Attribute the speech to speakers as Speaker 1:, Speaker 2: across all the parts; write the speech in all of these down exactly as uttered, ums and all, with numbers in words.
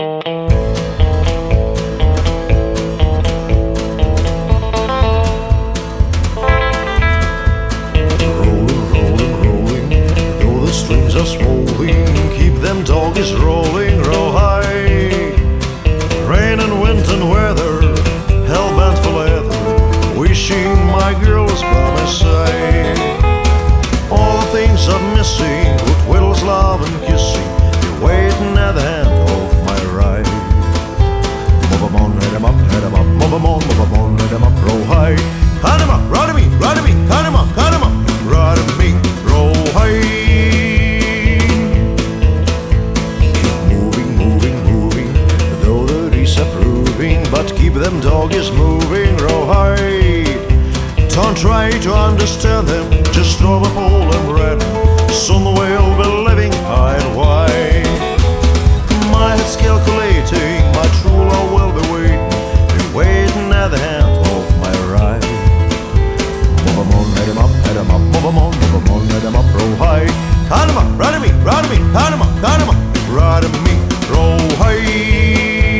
Speaker 1: Just rolling, keep them doggies rolling, row high. Rain and wind and weather, hell-bent for leather, wishing my girl was by my side. All the things I'm missing, goodwill's love and kissing, you're waiting at the hand of my ride. Move 'em on, head 'em up, head 'em up, move 'em on, move 'em on, head 'em up, row high. Cut 'em up, ride me, ride me, cut 'em up, cut 'em up, ride me, row high. But keep them doggies moving, row high. Don't try to understand them, just throw a pole and red. Soon we'll be living high and wide. My head's calculating, my true love will be waiting, be waiting at the hand of my ride. Move 'em on, head 'em up, head 'em up, move 'em on, move 'em on, head 'em up, row high. Cut 'em up, ride me, ride me, cut 'em up, cut 'em up, ride me, row high.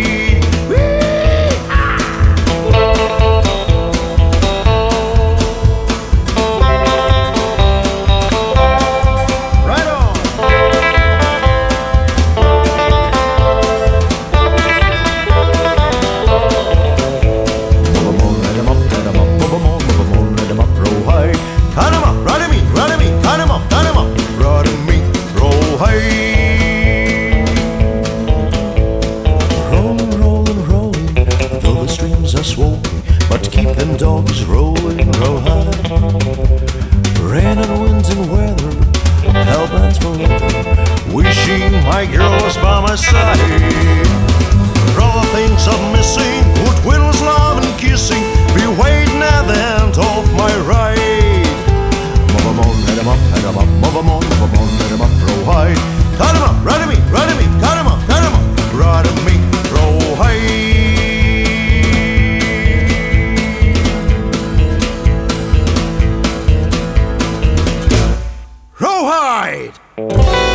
Speaker 1: But keep them dogs rolling, row high. Rain and wind and weather, hell-bent for leather, wishing my girl was by my side. For all the things I'm missing, goodwill's love and kissing, be waiting at the end of my ride. Move 'em on, head 'em up, head 'em up, move 'em on, move 'em on, head 'em up, row high. Cut 'em up, ride me, ride me, cut 'em up, cut 'em up, ride me, row high. Right.